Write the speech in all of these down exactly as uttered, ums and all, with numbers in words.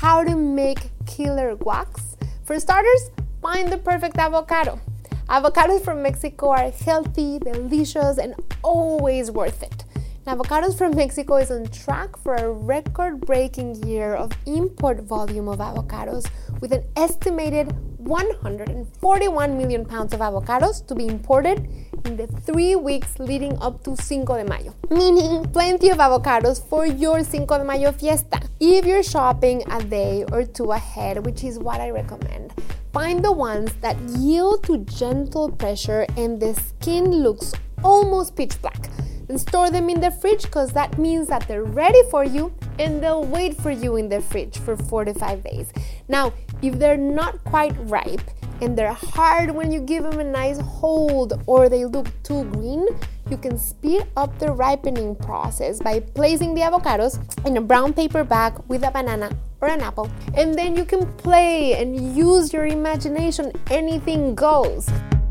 how to make killer guacs. For starters, find the perfect avocado. Avocados from Mexico are healthy, delicious, and always worth it. And Avocados from Mexico is on track for a record-breaking year of import volume of avocados, with an estimated one hundred forty-one million pounds of avocados to be imported in the three weeks leading up to Cinco de Mayo, meaning plenty of avocados for your Cinco de Mayo fiesta. If you're shopping a day or two ahead, which is what I recommend, find the ones that yield to gentle pressure and the skin looks almost pitch black. And store them in the fridge, because that means that they're ready for you and they'll wait for you in the fridge for four to five days. Now, if they're not quite ripe and they're hard when you give them a nice hold, or they look too green, you can speed up the ripening process by placing the avocados in a brown paper bag with a banana or an apple. And then you can play and use your imagination. Anything goes.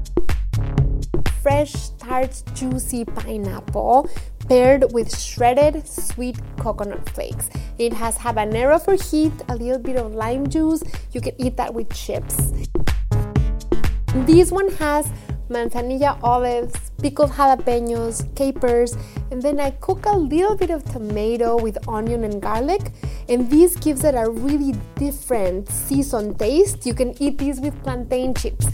Fresh, tart, juicy pineapple paired with shredded sweet coconut flakes. It has habanero for heat, a little bit of lime juice. You can eat that with chips. This one has manzanilla olives, pickled jalapenos, capers, and then I cook a little bit of tomato with onion and garlic, and this gives it a really different seasoned taste. You can eat these with plantain chips.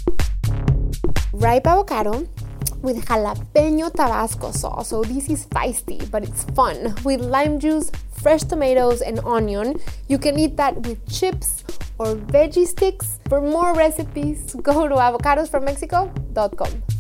Ripe avocado with jalapeno Tabasco sauce. So this is feisty, but it's fun. With lime juice, fresh tomatoes, and onion. You can eat that with chips or veggie sticks. For more recipes, go to avocados from mexico dot com.